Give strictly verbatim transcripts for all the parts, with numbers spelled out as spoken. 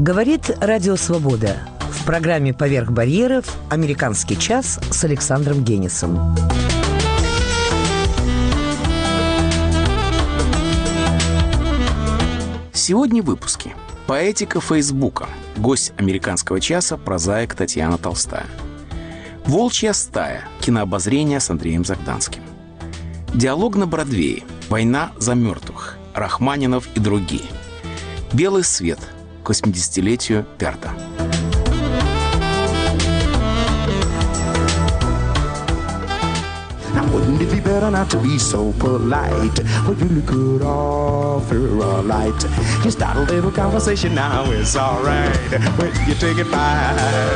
Говорит Радио Свобода. В программе «Поверх барьеров» «Американский час» с Александром Генисом. Сегодня в выпуске. Поэтика Фейсбука. Гость «Американского часа» прозаик Татьяна Толстая. «Волчья стая». Кинообозрение с Андреем Загданским. Диалог на Бродвее. «Война за мертвых». Рахманинов и другие. «Белый свет» к восьмидесятилетию Перта. Wouldn't it be better not to be so polite? Well, you really could offer a light. You start a little conversation now, it's alright. When you take it by.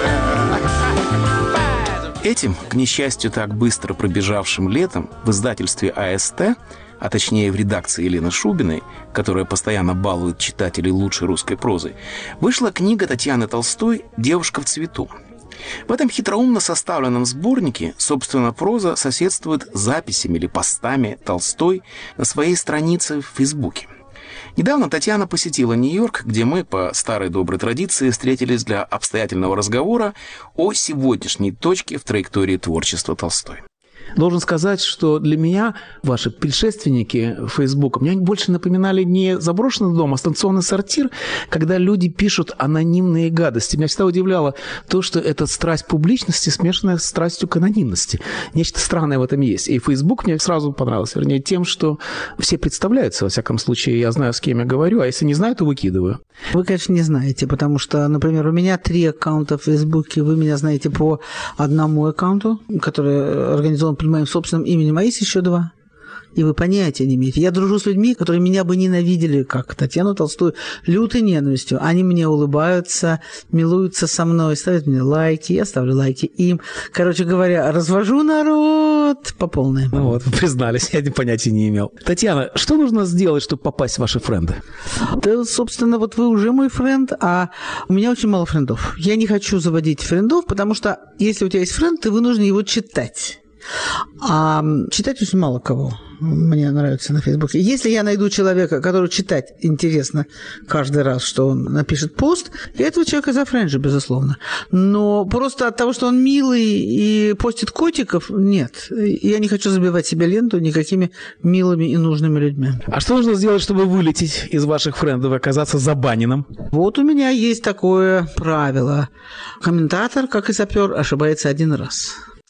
Этим, к несчастью, так быстро пробежавшим летом в издательстве АСТ, а точнее в редакции Елены Шубиной, которая постоянно балует читателей лучшей русской прозой, вышла книга Татьяны Толстой «Девушка в цвету». В этом хитроумно составленном сборнике, собственно, проза соседствует с записями или постами Толстой на своей странице в Фейсбуке. Недавно Татьяна посетила Нью-Йорк, где мы, по старой доброй традиции, встретились для обстоятельного разговора о сегодняшней точке в траектории творчества Толстой. Должен сказать, что для меня ваши предшественники Фейсбука мне больше напоминали не заброшенный дом, а станционный сортир, когда люди пишут анонимные гадости. Меня всегда удивляло то, что это страсть публичности, смешанная с страстью к анонимности. Нечто странное в этом есть. И Фейсбук мне сразу понравился, вернее, тем, что все представляются, во всяком случае, я знаю, с кем я говорю, а если не знаю, то выкидываю. Вы, конечно, не знаете, потому что, например, у меня три аккаунта в Фейсбуке, вы меня знаете по одному аккаунту, который организован под моим собственным именем, а есть еще два. И вы понятия не имеете. Я дружу с людьми, которые меня бы ненавидели, как Татьяну Толстую, лютой ненавистью. Они мне улыбаются, милуются со мной, ставят мне лайки, я ставлю лайки им. Короче говоря, развожу народ по полной. Ну вот, вы признались, я понятия не имел. Татьяна, что нужно сделать, чтобы попасть в ваши френды? Да, собственно, вот вы уже мой френд, а у меня очень мало френдов. Я не хочу заводить френдов, потому что если у тебя есть френд, ты вынужден его читать. А читать очень мало кого мне нравится на Фейсбуке. Если я найду человека, который читать интересно каждый раз, что он напишет пост, я этого человека зафренджу, безусловно. Но просто от того, что он милый и постит котиков, нет. Я не хочу забивать себе ленту никакими милыми и нужными людьми. А что нужно сделать, чтобы вылететь из ваших френдов и оказаться забаненным? Вот у меня есть такое правило. Комментатор, как и сапер, ошибается один раз.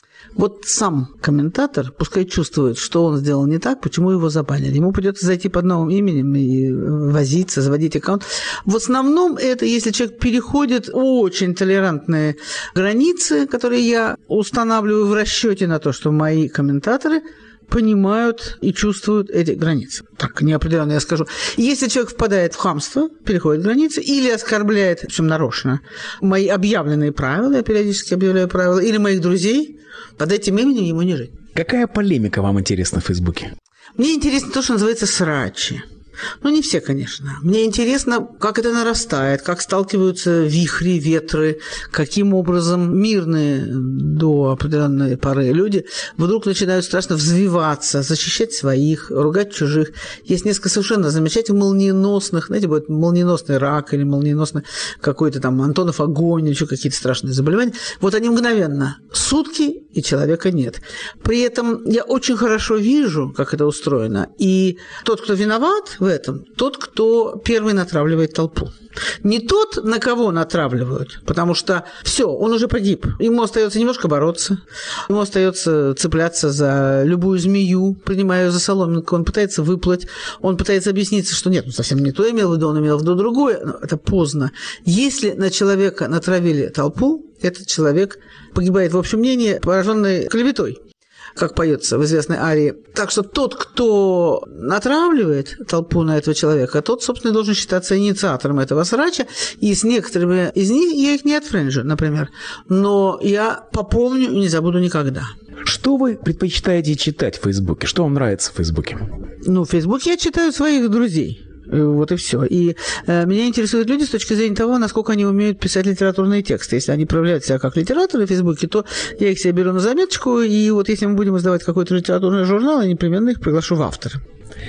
Вот сам комментатор пускай чувствует, что он сделал не так, почему его забанили. Ему придется зайти под новым именем и возиться, заводить аккаунт. В основном это если человек переходит очень толерантные границы, которые я устанавливаю в расчете на то, что мои комментаторы понимают и чувствуют эти границы. Так, неопределенно я скажу. Если человек впадает в хамство, переходит границы, или оскорбляет, в общем, нарочно, мои объявленные правила, я периодически объявляю правила, или моих друзей, под этим именем ему не жить. Какая полемика вам интересна в Фейсбуке? Мне интересно то, что называется срачи. Ну, не все, конечно. Мне интересно, как это нарастает, как сталкиваются вихри, ветры, каким образом мирные до определенной поры люди вдруг начинают страшно взвиваться, защищать своих, ругать чужих. Есть несколько совершенно замечательных молниеносных, знаете, будет молниеносный рак или молниеносный какой-то там Антонов огонь, или еще какие-то страшные заболевания. Вот они мгновенно, сутки, и человека нет. При этом я очень хорошо вижу, как это устроено. И тот, кто виноват в этом, тот, кто первый натравливает толпу. Не тот, на кого натравливают, потому что все, он уже погиб. Ему остается немножко бороться, ему остается цепляться за любую змею, принимая ее за соломинку, он пытается выплыть, он пытается объясниться, что нет, он совсем не то имел в виду, он имел в виду другое, но это поздно. Если на человека натравили толпу, этот человек погибает, в общем мнении, пораженный клеветой, как поется в известной арии. Так что тот, кто натравливает толпу на этого человека, тот, собственно, должен считаться инициатором этого срача. И с некоторыми из них я их не отфренджу, например. Но я попомню и не забуду никогда. Что вы предпочитаете читать в Фейсбуке? Что вам нравится в Фейсбуке? Ну, в Фейсбуке я читаю своих друзей. Вот и все. И э, меня интересуют люди с точки зрения того, насколько они умеют писать литературные тексты. Если они проявляют себя как литераторы в Фейсбуке, то я их себе беру на заметочку, и вот если мы будем издавать какой-то литературный журнал, я непременно их приглашу в авторы.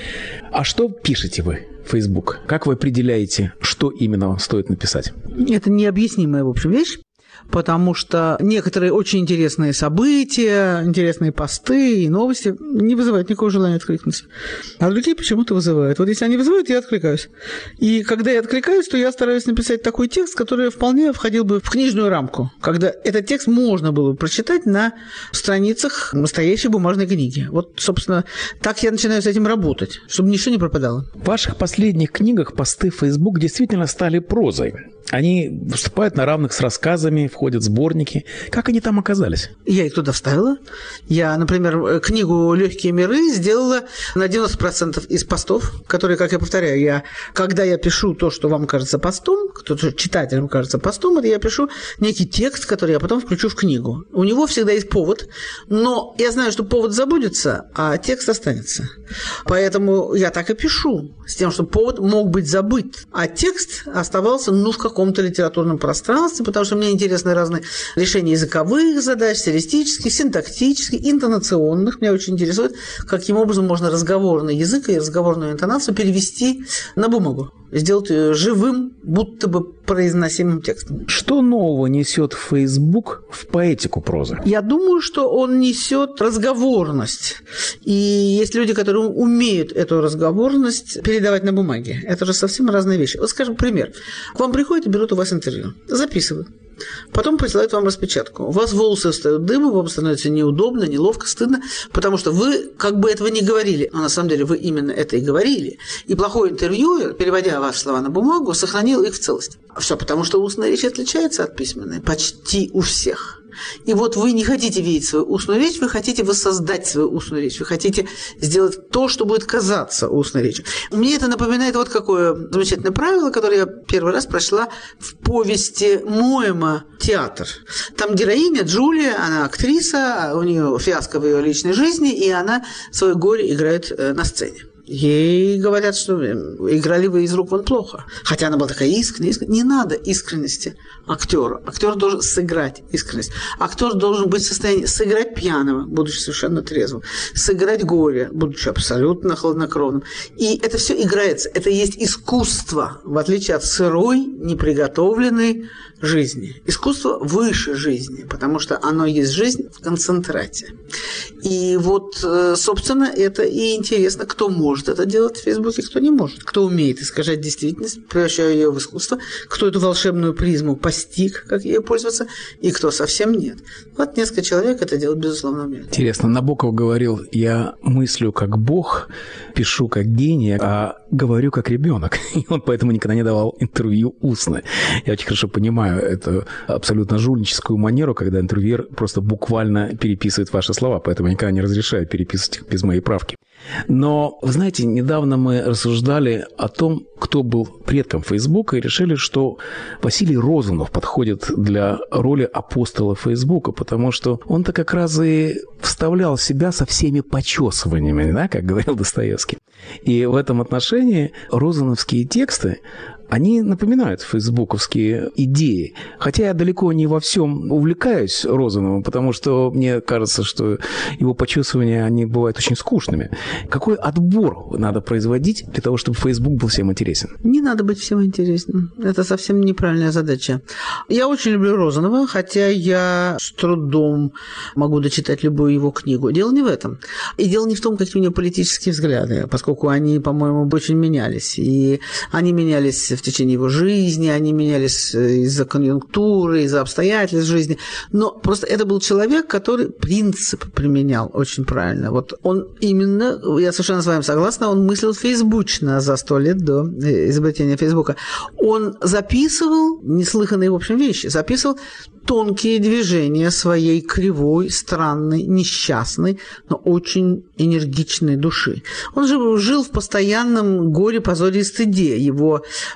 А что пишете вы в Facebook? Как вы определяете, что именно вам стоит написать? Это необъяснимая, в общем, вещь. Потому что некоторые очень интересные события, интересные посты и новости не вызывают никакого желания откликнуться. А другие почему-то вызывают. Вот если они вызывают, я откликаюсь. И когда я откликаюсь, то я стараюсь написать такой текст, который вполне входил бы в книжную рамку, когда этот текст можно было бы прочитать на страницах настоящей бумажной книги. Вот, собственно, так я начинаю с этим работать, чтобы ничего не пропадало. В ваших последних книгах посты в Facebook действительно стали прозой. Они выступают на равных с рассказами, входят в сборники. Как они там оказались? Я их туда вставила. Я, например, книгу «Легкие миры» сделала на девяносто процентов из постов, которые, как я повторяю, я, когда я пишу то, что вам кажется постом, то, что читателям кажется постом, это я пишу некий текст, который я потом включу в книгу. У него всегда есть повод, но я знаю, что повод забудется, а текст останется. Поэтому я так и пишу, с тем, чтобы повод мог быть забыт, а текст оставался, ну, в каком-то литературном пространстве, потому что мне интересны разные решения языковых задач, стилистических, синтактических, интонационных. Меня очень интересует, каким образом можно разговорный язык и разговорную интонацию перевести на бумагу, сделать ее живым, будто бы произносимым текстом. Что нового несет Facebook в поэтику прозы? Я думаю, что он несет разговорность. И есть люди, которые умеют эту разговорность передавать на бумаге. Это же совсем разные вещи. Вот, скажем, пример. К вам приходят и берут у вас интервью. Записывают. Потом присылают вам распечатку. У вас волосы встают дымом, вам становится неудобно, неловко, стыдно, потому что вы как бы этого не говорили, но на самом деле вы именно это и говорили. И плохой интервьюер, переводя ваши слова на бумагу, сохранил их в целости. Все потому, что устная речь отличается от письменной почти у всех. И вот вы не хотите видеть свою устную речь, вы хотите воссоздать свою устную речь, вы хотите сделать то, что будет казаться устной речью. Мне это напоминает вот какое замечательное правило, которое я первый раз прочла в повести Моэма «Театр». Там героиня Джулия, она актриса, у нее фиаско в ее личной жизни, и она свое горе играет на сцене. Ей говорят, что играли вы из рук вон плохо. Хотя она была такая искренняя, искренняя. Не надо искренности актеру. Актер должен сыграть искренность. Актер должен быть в состоянии сыграть пьяного, будучи совершенно трезвым, сыграть горе, будучи абсолютно хладнокровным. И это все играется. Это есть искусство, в отличие от сырой, неприготовленной жизни. Искусство выше жизни, потому что оно есть жизнь в концентрате. И вот, собственно, это и интересно, кто может это делать в Фейсбуке, кто не может. Кто умеет искажать действительность, превращая ее в искусство, кто эту волшебную призму постиг, как ею пользоваться, и кто совсем нет. Вот несколько человек это делают, безусловно, умеют. Интересно, Набоков говорил: я мыслю как Бог, пишу как гений, а говорю как ребенок. И он поэтому никогда не давал интервью устно. Я очень хорошо понимаю эту абсолютно жульническую манеру, когда интервьюер просто буквально переписывает ваши слова, поэтому я никогда не разрешаю переписывать их без моей правки. Но, вы знаете, недавно мы рассуждали о том, кто был предком Фейсбука, и решили, что Василий Розанов подходит для роли апостола Фейсбука, потому что он-то как раз и вставлял себя со всеми почесываниями, да, как говорил Достоевский. И в этом отношении розановские тексты, они напоминают фейсбуковские идеи. Хотя я далеко не во всем увлекаюсь Розановым, потому что мне кажется, что его почувствования, они бывают очень скучными. Какой отбор надо производить для того, чтобы Facebook был всем интересен? Не надо быть всем интересным. Это совсем неправильная задача. Я очень люблю Розанова, хотя я с трудом могу дочитать любую его книгу. Дело не в этом. И дело не в том, какие у него политические взгляды, поскольку они, по-моему, очень менялись. И они менялись в течение его жизни, они менялись из-за конъюнктуры, из-за обстоятельств жизни. Но просто это был человек, который принцип применял очень правильно. Вот он именно, я совершенно с вами согласна, он мыслил фейсбучно за сто лет до изобретения Фейсбука. Он записывал неслыханные, в общем, вещи, записывал тонкие движения своей кривой, странной, несчастной, но очень энергичной души. Он же жил в постоянном горе, позоре и стыде. Его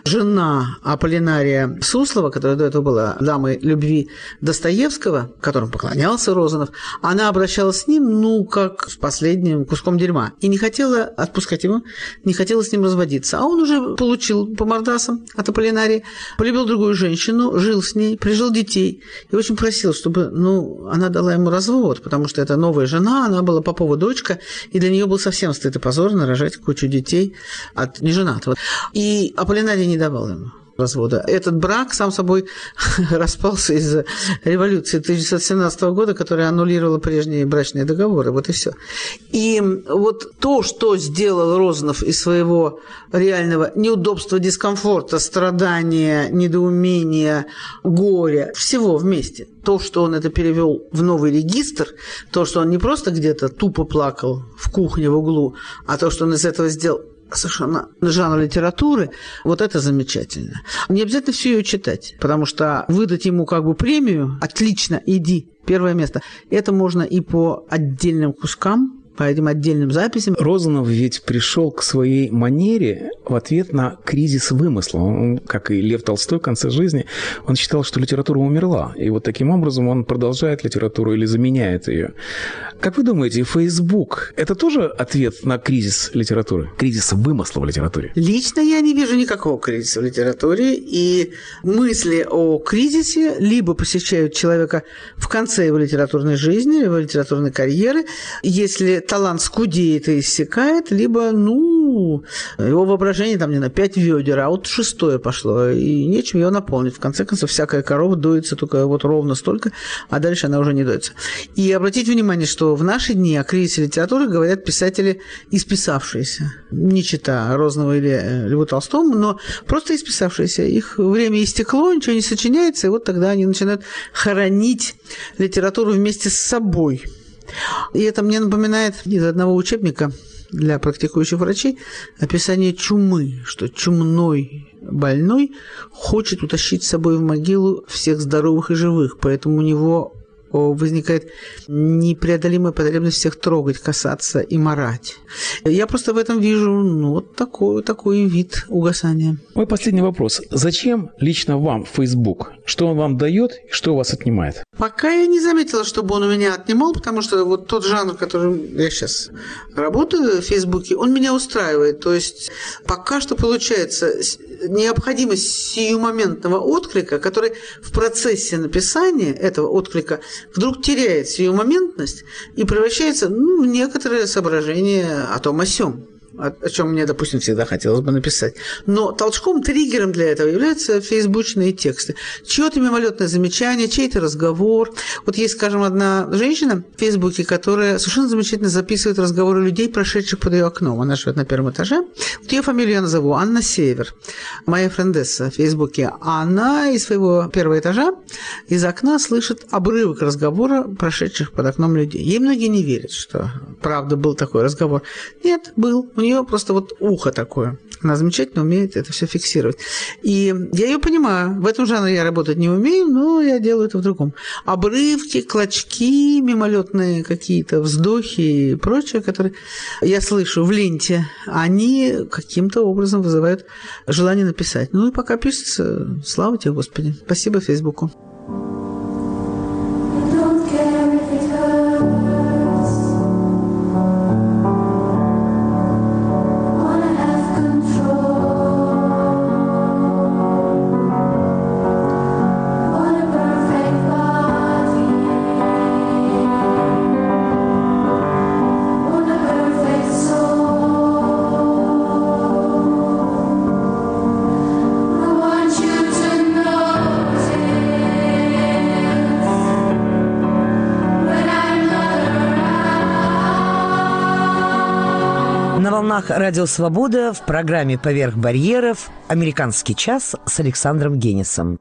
жена Аполлинария Суслова, которая до этого была дамой любви Достоевского, которому поклонялся Розанов, она обращалась с ним, ну, как с последним куском дерьма, и не хотела отпускать его, не хотела с ним разводиться. А он уже получил по мордасам от Аполлинария, полюбил другую женщину, жил с ней, прижил детей, и очень просил, чтобы, ну, она дала ему развод, потому что это новая жена, она была Попова дочка, и для нее был совсем стыд и позор нарожать кучу детей от неженатого. И Аполлинарий не давал ему развода. Этот брак, сам собой, распался из-за революции тысяча девятьсот семнадцатого года, которая аннулировала прежние брачные договоры. Вот и все. И вот то, что сделал Розанов из своего реального неудобства, дискомфорта, страдания, недоумения, горя, всего вместе, то, что он это перевел в новый регистр, то, что он не просто где-то тупо плакал в кухне в углу, а то, что он из этого сделал совершенно жанр литературы, вот это замечательно. Не обязательно все ее читать, потому что выдать ему как бы премию «Отлично, иди, первое место» это можно и по отдельным кускам, по этим отдельным записям. Розанов ведь пришел к своей манере в ответ на кризис вымысла. Он, как и Лев Толстой в конце жизни, он считал, что литература умерла. И вот таким образом он продолжает литературу или заменяет ее. Как вы думаете, Facebook – это тоже ответ на кризис литературы? Кризис вымысла в литературе? Лично я не вижу никакого кризиса в литературе. И мысли о кризисе либо посещают человека в конце его литературной жизни, его литературной карьеры, если талант скудеет и иссякает, либо, ну, его воображение там, не на пять ведер, а вот шестое пошло, и нечем ее наполнить. В конце концов, всякая корова доится только вот ровно столько, а дальше она уже не доится. И обратите внимание, что в наши дни о кризисе литературы говорят писатели исписавшиеся, не читая Розанова или Льву Толстому, но просто исписавшиеся. Их время истекло, ничего не сочиняется, и вот тогда они начинают хоронить литературу вместе с собой. И это мне напоминает из одного учебника для практикующих врачей описание чумы, что чумной больной хочет утащить с собой в могилу всех здоровых и живых, поэтому у него возникает непреодолимая потребность всех трогать, касаться и марать. Я просто в этом вижу, ну, вот такой, такой вид угасания. Мой последний вопрос. Зачем лично вам Facebook? Что он вам дает и что у вас отнимает? Пока я не заметила, чтобы он у меня отнимал, потому что вот тот жанр, которым я сейчас работаю в Фейсбуке, он меня устраивает. То есть пока что получается необходимость сиюмоментного отклика, который в процессе написания этого отклика вдруг теряет сиюмоментность и превращается, ну, в некоторые соображения о том о сём, о чем мне, допустим, всегда хотелось бы написать. Но толчком, триггером для этого являются фейсбучные тексты. Чьё-то мимолетное замечание, чей-то разговор. Вот есть, скажем, одна женщина в Фейсбуке, которая совершенно замечательно записывает разговоры людей, прошедших под ее окном. Она живет на первом этаже. Вот ее фамилию я назову. Анна Север. Моя френдесса в Фейсбуке. Она из своего первого этажа, из окна слышит обрывок разговора, прошедших под окном людей. Ей многие не верят, что правда был такой разговор. Нет, был. У нее просто вот ухо такое. Она замечательно умеет это все фиксировать. И я ее понимаю. В этом жанре я работать не умею, но я делаю это в другом. Обрывки, клочки, мимолетные какие-то вздохи и прочее, которые я слышу в ленте, они каким-то образом вызывают желание написать. Ну и пока пишется, слава тебе, Господи. Спасибо Фейсбуку. Радио «Свобода» в программе «Поверх барьеров» «Американский час» с Александром Генисом.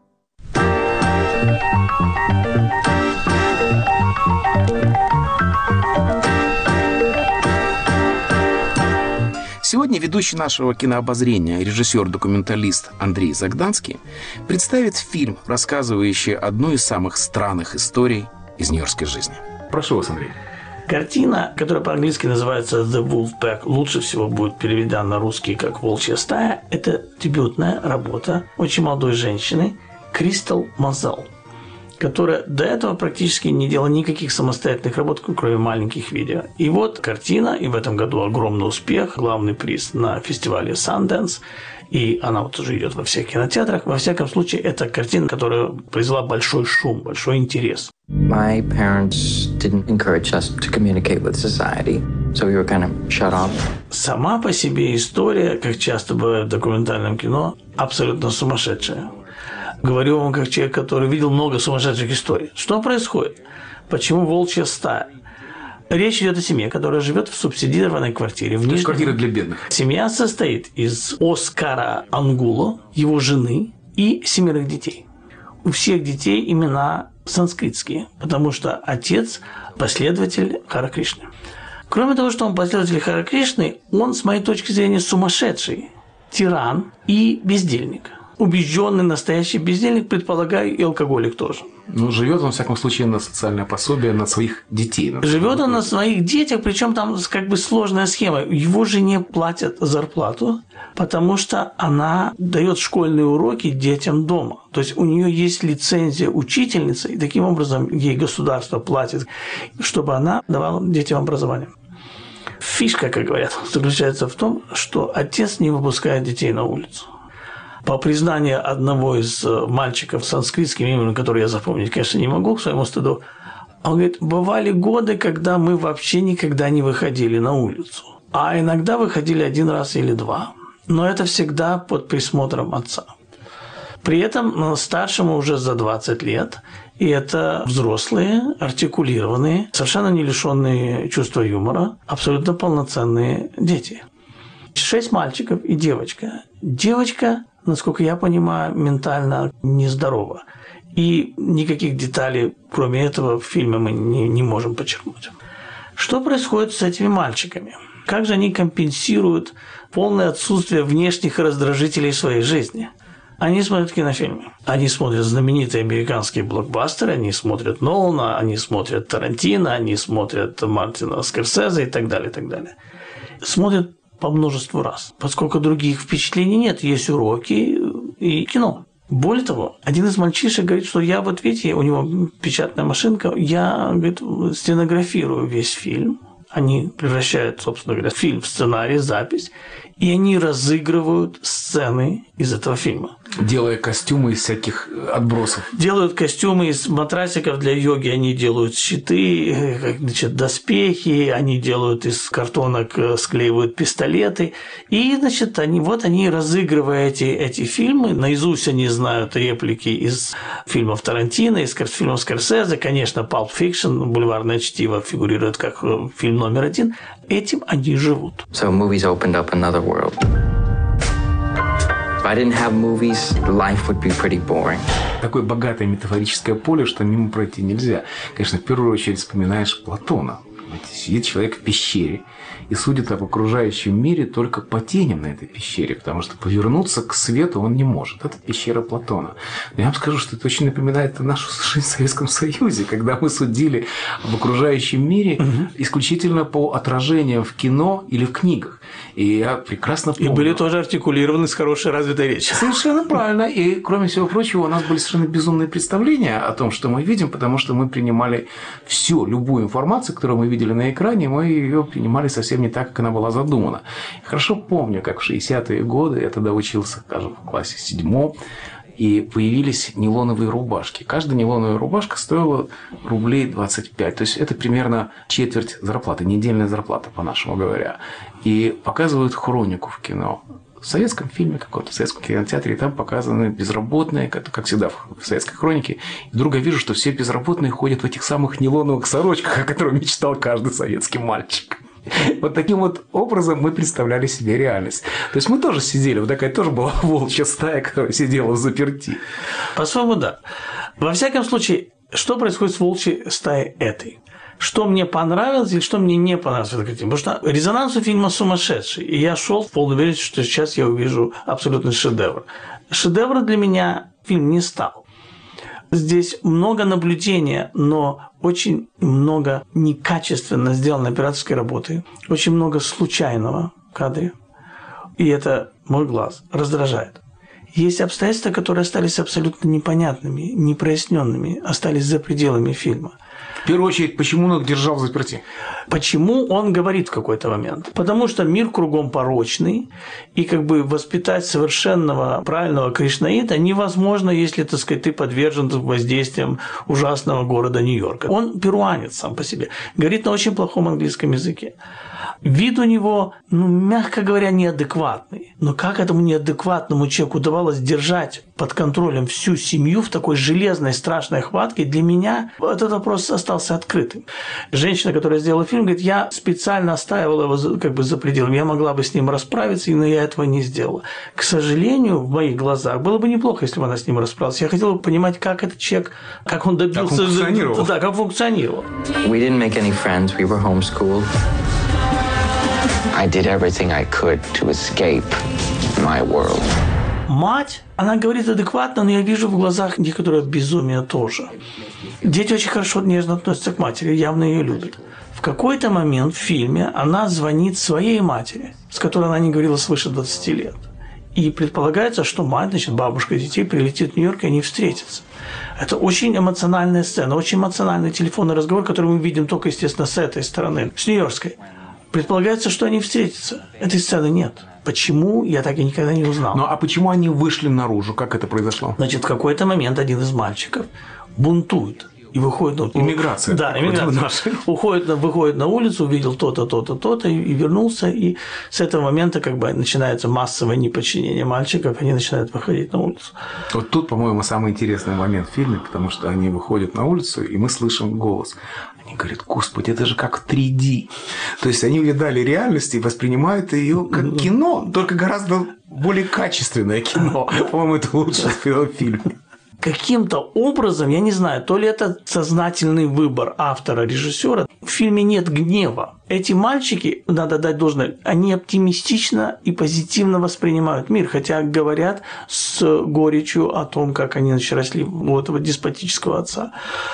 Сегодня ведущий нашего кинообозрения, режиссер-документалист Андрей Загданский представит фильм, рассказывающий одну из самых странных историй из нью-йоркской жизни. Прошу вас, Андрей. Картина, которая по-английски называется «The Wolf Pack», лучше всего будет переведена на русский как «Волчья стая». Это дебютная работа очень молодой женщины Кристал Мазел, которая до этого практически не делала никаких самостоятельных работ, кроме маленьких видео. И вот картина, и в этом году огромный успех, главный приз на фестивале Sundance, и она вот уже идет во всех кинотеатрах. Во всяком случае, это картина, которая произвела большой шум, большой интерес. My parents didn't encourage us to communicate with society, so we were kind of shut off. Сама по себе история, как часто бывает в документальном кино, абсолютно сумасшедшая. Говорю вам как человек, который видел много сумасшедших историй. Что происходит? Почему волчья стая? Речь идет о семье, которая живет в субсидированной квартире. В Нижнем... квартира для бедных. Семья состоит из Оскара Ангуло, его жены и семерых детей. У всех детей имена санскритские, потому что отец – последователь Хара Кришны. Кроме того, что он последователь Хара Кришны, он, с моей точки зрения, сумасшедший, тиран и бездельник. Убежденный настоящий бездельник, предполагаю, и алкоголик тоже. Ну, живет он, во всяком случае, на социальное пособие, на своих детей. На живет он на своих детях, причем там как бы сложная схема. Его жене платят зарплату, потому что она дает школьные уроки детям дома. То есть у нее есть лицензия учительницы, и таким образом ей государство платит, чтобы она давала детям образование. Фишка, как говорят, заключается в том, что отец не выпускает детей на улицу. По признанию одного из мальчиков с санскритским именем, который я запомнить, конечно, не могу, к своему стыду, он говорит, бывали годы, когда мы вообще никогда не выходили на улицу, а иногда выходили один раз или два, но это всегда под присмотром отца. При этом старшему уже за двадцать лет, и это взрослые, артикулированные, совершенно не лишенные чувства юмора, абсолютно полноценные дети. Шесть мальчиков и девочка. Девочка, насколько я понимаю, ментально нездорова. И никаких деталей, кроме этого, в фильме мы не, не можем подчеркнуть. Что происходит с этими мальчиками? Как же они компенсируют полное отсутствие внешних раздражителей в своей жизни? Они смотрят кинофильмы. Они смотрят знаменитые американские блокбастеры, они смотрят Нолана, они смотрят Тарантино, они смотрят Мартина Скорсезе и так далее, и так далее. Смотрят по множеству раз, поскольку других впечатлений нет, есть уроки и кино. Более того, один из мальчишек говорит, что я вот, видите, у него печатная машинка, я, говорит, стенографирую весь фильм, они превращают, собственно говоря, фильм в сценарий, запись, и они разыгрывают сцены из этого фильма. Делая костюмы из всяких отбросов. Делают костюмы из матрасиков для йоги, они делают щиты, значит, доспехи, они делают из картонок, склеивают пистолеты. И, значит, они, вот они, разыгрывая эти, эти фильмы, наизусть они знают реплики из фильмов Тарантино, из фильмов Скорсезе, конечно, Pulp Fiction, «Бульварное чтиво» фигурирует как фильм номер один. Этим они живут. So movies opened up another world. If I didn't have movies, life would be pretty boring. Такое богатое метафорическое поле, что мимо пройти нельзя. Конечно, в первую очередь вспоминаешь Платона. Сидит человек в пещере и судит об окружающем мире только по теням на этой пещере, потому что повернуться к свету он не может. Это пещера Платона. Но я вам скажу, что это очень напоминает нашу жизнь в Советском Союзе, когда мы судили об окружающем мире угу. исключительно по отражениям в кино или в книгах. И я прекрасно помню. И были тоже артикулированы с хорошей развитой речью. Совершенно правильно. И, кроме всего прочего, у нас были совершенно безумные представления о том, что мы видим, потому что мы принимали всю, любую информацию, которую мы видели на экране, мы ее принимали совсем не так, как она была задумана. Хорошо помню, как в шестидесятые годы, я тогда учился, скажем, в классе седьмом, и появились нейлоновые рубашки. Каждая нейлоновая рубашка стоила рублей двадцать пять. То есть это примерно четверть зарплаты, недельная зарплата, по-нашему говоря. И показывают хронику в кино. В советском фильме каком-то, в советском кинотеатре, и там показаны безработные, как, как всегда в советской хронике. И вдруг я вижу, что все безработные ходят в этих самых нейлоновых сорочках, о которых мечтал каждый советский мальчик. Вот таким вот образом мы представляли себе реальность. То есть мы тоже сидели, вот такая тоже была волчья стая, которая сидела взаперти. По-своему, да. Во всяком случае, что происходит с волчьей стаей этой? Что мне понравилось и что мне не понравилось в этой картине? Потому что резонанс у фильма сумасшедший. И я шел в полной уверенности, что сейчас я увижу абсолютный шедевр. Шедевр для меня фильм не стал. Здесь много наблюдения, но очень много некачественно сделанной операторской работы, очень много случайного в кадре. И это мой глаз раздражает. Есть обстоятельства, которые остались абсолютно непонятными, непроясненными, остались за пределами фильма. В первую очередь, почему он их держал в заперти? Почему он говорит в какой-то момент? Потому что мир кругом порочный, и как бы воспитать совершенного, правильного кришнаита невозможно, если, так сказать, ты подвержен воздействиям ужасного города Нью-Йорка. Он перуанец сам по себе, говорит на очень плохом английском языке. Вид у него, ну, мягко говоря, неадекватный. Но как этому неадекватному человеку удавалось держать под контролем всю семью в такой железной, страшной хватке, для меня этот вопрос остался открытым. Женщина, которая сделала фильм, говорит, я специально оставила его как бы за пределами, я могла бы с ним расправиться, но я этого не сделала. К сожалению, в моих глазах было бы неплохо, если бы она с ним расправилась. Я хотела бы понимать, как этот человек, как он добился... Как он функционировал. Да, как функционировал. We didn't make any friends. We were homeschooled. I did everything I could to escape my world. Мать, она говорит адекватно, но я вижу в глазах некоторое безумие тоже. Дети очень хорошо, нежно относятся к матери, явно ее любят. В какой-то момент в фильме она звонит своей матери, с которой она не говорила свыше двадцати лет. И предполагается, что мать, значит, бабушка детей прилетит в Нью-Йорк, и они встретятся. Это очень эмоциональная сцена, очень эмоциональный телефонный разговор, который мы видим только, естественно, с этой стороны, с нью-йоркской. Предполагается, что они встретятся. Этой сцены нет. Почему, я так и никогда не узнал. Ну, а почему они вышли наружу? Как это произошло? Значит, в какой-то момент один из мальчиков бунтует. И выходит на... Иммиграция. Да, иммиграция. Уходит на, выходит на улицу, увидел то-то, то-то, то-то, и, и вернулся. И с этого момента как бы начинается массовое неподчинение мальчиков, они начинают выходить на улицу. Вот тут, по-моему, самый интересный момент в фильме, потому что они выходят на улицу, и мы слышим голос. Они говорят, господи, это же как в три дэ. То есть они увидали реальность и воспринимают ее как кино, только гораздо более качественное кино. По-моему, это лучше в фильме. Каким-то образом, я не знаю, то ли это сознательный выбор автора, режиссера, в фильме нет гнева. Эти мальчики, надо дать должное, они оптимистично и позитивно воспринимают мир, хотя говорят с горечью о том, как они значит, росли у этого деспотического отца.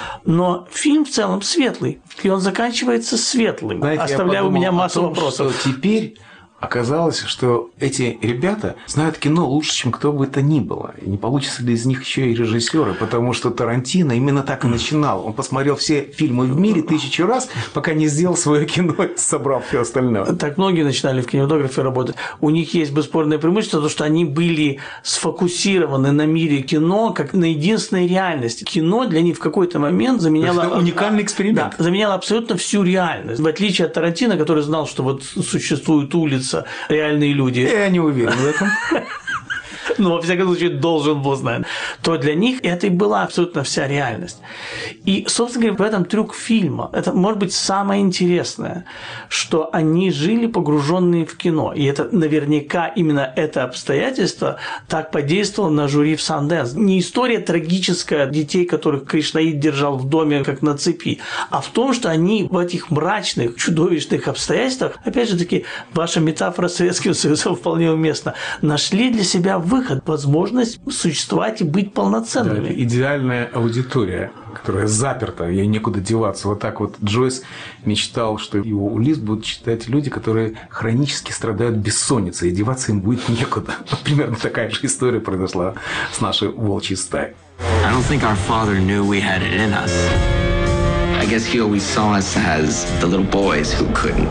Но фильм в целом светлый, и он заканчивается светлым, Знаете, оставляя у меня массу том, вопросов. Что теперь оказалось, что эти ребята знают кино лучше, чем кто бы то ни было. И не получится ли из них еще и режиссеры, потому что Тарантино именно так и начинал. Он посмотрел все фильмы в мире тысячу раз, пока не сделал свое кино и собрал все остальное. Так многие начинали в кинематографе работать. У них есть бесспорное преимущество, то, что они были сфокусированы на мире кино, как на единственной реальности. Кино для них в какой-то момент заменяло... Это уникальный эксперимент. Да, заменяло абсолютно всю реальность. В отличие от Тарантино, который знал, что вот существует улица, реальные люди. Я не уверен в этом. Ну, во всяком случае, должен был знать. То для них это и была абсолютно вся реальность. И, собственно говоря, в этом трюк фильма. Это, может быть, самое интересное, что они жили погруженные в кино. И это наверняка именно это обстоятельство так подействовало на жюри в Санденс. Не история трагическая детей, которых Кришнаид держал в доме, как на цепи, а в том, что они в этих мрачных, чудовищных обстоятельствах, опять же таки, ваша метафора с Советским Союзом вполне уместна, нашли для себя выход, возможность существовать и быть полноценными. Да, идеальная аудитория, которая заперта, ей некуда деваться. Вот так вот Джойс мечтал, что его Улисс будут читать люди, которые хронически страдают бессонницей, и деваться им будет некуда. Примерно такая же история произошла с нашей волчьей стаей. I don't think our father knew we had it in us. I guess he always saw us as the little boys who couldn't.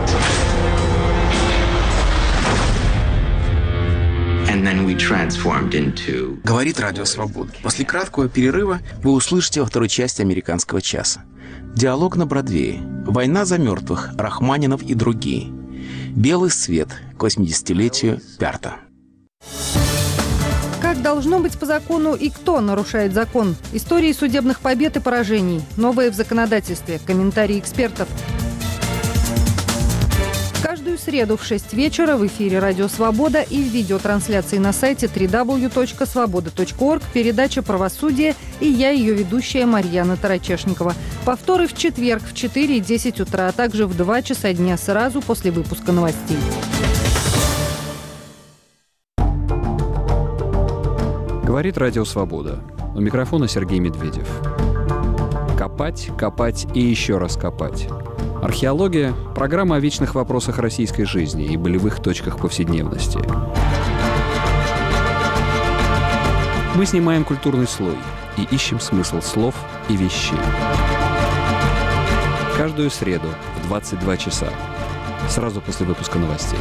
And then we transformed into... Говорит Радио Свобода. После краткого перерыва вы услышите во второй части «Американского часа». Диалог на Бродвее. «Война за мертвых», Рахманинов и другие. «Белый свет» к восьмидесятилетию Пярта. Как должно быть по закону и кто нарушает закон? Истории судебных побед и поражений. Новое в законодательстве. Комментарии экспертов. Каждую среду в шесть вечера в эфире «Радио Свобода» и в видеотрансляции на сайте дабл ю дабл ю дабл ю точка свобода точка орг передача «Правосудие» и я, ее ведущая Марьяна Тарачешникова. Повторы в четверг в четыре и десять утра, а также в два часа дня сразу после выпуска новостей. Говорит «Радио Свобода». У микрофона Сергей Медведев. Копать, копать и еще раз копать. Археология – программа о вечных вопросах российской жизни и болевых точках повседневности. Мы снимаем культурный слой и ищем смысл слов и вещей. Каждую среду в двадцать два часа. Сразу после выпуска новостей.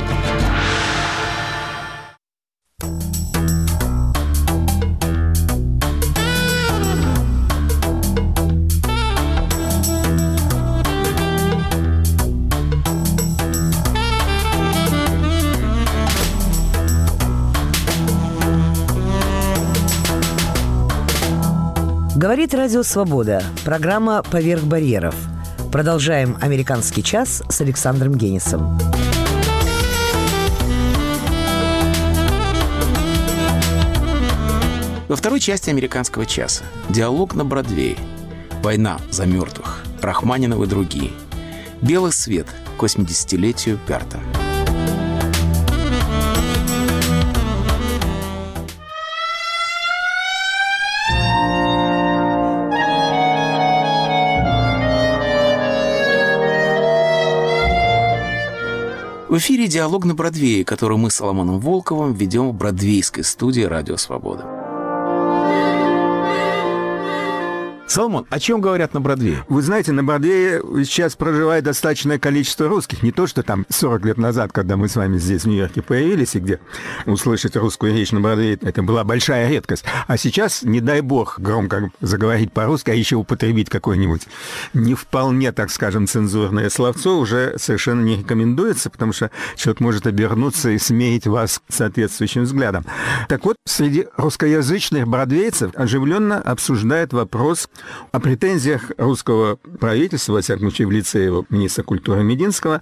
Говорит Радио Свобода. Программа «Поверх барьеров». Продолжаем «Американский час» с Александром Генисом. Во второй части «Американского часа» диалог на Бродвее, война за мертвых, Рахманинов и другие, белый свет к восьмидесятилетию Пярта. В эфире «Диалог на Бродвее», который мы с Соломоном Волковым ведем в бродвейской студии «Радио Свобода». Соломон, о чем говорят на Бродвее? Вы знаете, на Бродвее сейчас проживает достаточное количество русских. Не то, что там сорок лет назад, когда мы с вами здесь, в Нью-Йорке, появились, и где услышать русскую речь на Бродвее, это была большая редкость. А сейчас, не дай бог, громко заговорить по-русски, а еще употребить какое-нибудь не вполне, так скажем, цензурное словцо уже совершенно не рекомендуется, потому что человек может обернуться и смеять вас соответствующим взглядом. Так вот, среди русскоязычных бродвейцев оживленно обсуждает вопрос о претензиях русского правительства, во всяком случае, в лице его министра культуры Мединского,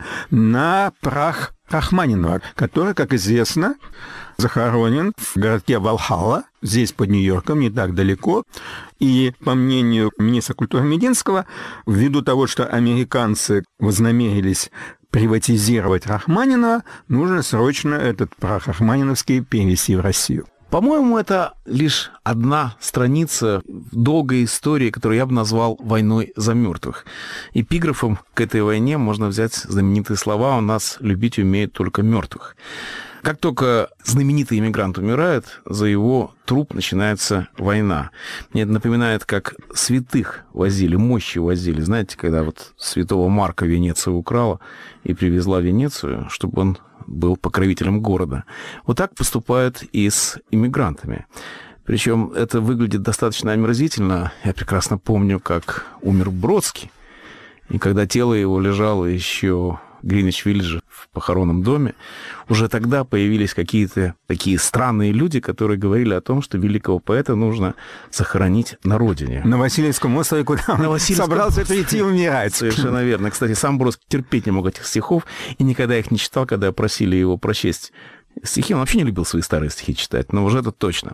на прах Рахманинова, который, как известно, захоронен в городке Валхалла, здесь под Нью-Йорком, не так далеко. И, по мнению министра культуры Мединского, ввиду того, что американцы вознамерились приватизировать Рахманинова, нужно срочно этот прах рахманиновский перевести в Россию. По-моему, это лишь одна страница в долгой истории, которую я бы назвал «войной за мертвых». Эпиграфом к этой войне можно взять знаменитые слова «У нас любить умеют только мертвых». Как только знаменитый иммигрант умирает, за его труп начинается война. Мне это напоминает, как святых возили, мощи возили. Знаете, когда вот святого Марка Венеция украла и привезла в Венецию, чтобы он был покровителем города. Вот так поступают и с иммигрантами. Причем это выглядит достаточно омерзительно. Я прекрасно помню, как умер Бродский. И когда тело его лежало еще в Гринвич-Виллидже в похоронном доме, уже тогда появились какие-то такие странные люди, которые говорили о том, что великого поэта нужно захоронить на родине. На Васильевском острове, куда он Васильевском... собрался прийти умирать. Совершенно верно. Кстати, сам Бродский терпеть не мог этих стихов и никогда их не читал, когда просили его прочесть стихи. Он вообще не любил свои старые стихи читать, но уже это точно.